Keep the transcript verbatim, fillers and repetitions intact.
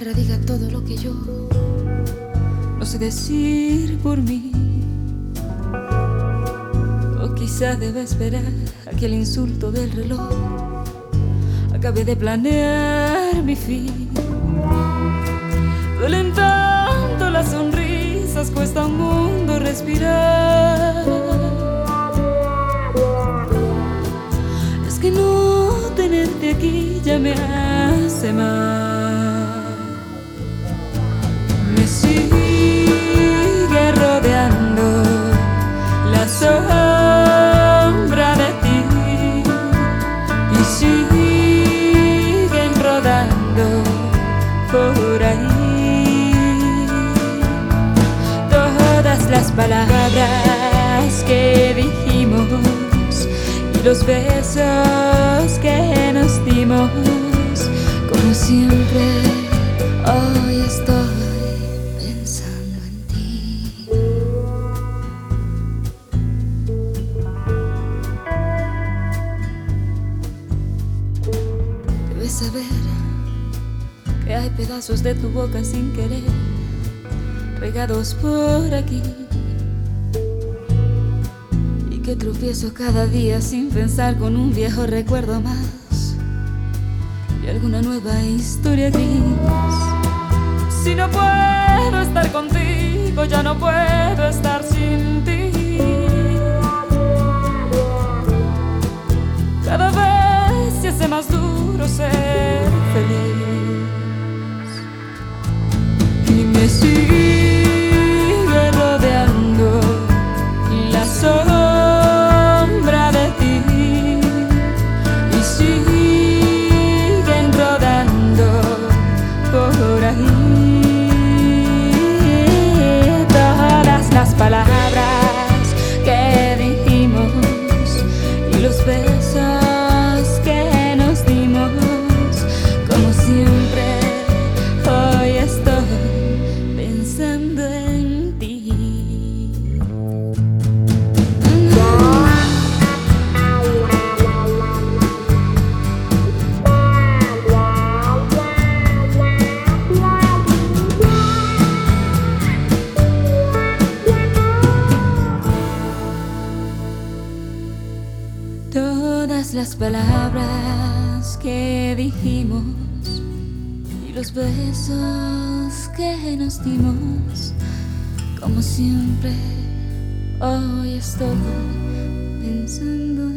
guitarra diga todo lo que yo no sé decir por mí. O quizá deba esperar a que el insulto del reloj acabe de planear mi fin. Duelen tanto las sonrisas, cuesta un mundo respirar. Es que no tenerte aquí ya me hace mal. Me sigue rodeando la sombra de ti y siguen rodando por ahí todas las palabras que dijimos y los besos que nos dimos. Como siempre, hoy estoy pensando en ti. Debes saber que hay pedazos de tu boca sin querer regados por aquí, y que tropiezo cada día sin pensar con un viejo recuerdo más y alguna nueva historia gris. Si no puedo estar contigo, ya no puedo estar sin ti. Cada vez se hace más duro ser feliz. Y me sigue rodeando la sombra de ti y siguen rodando por ahí todas las palabras que dijimos y los besos que nos dimos. Como siempre, hoy estoy pensando en ti. Todas las palabras que dijimos y los besos que nos dimos. Como siempre, hoy estoy pensando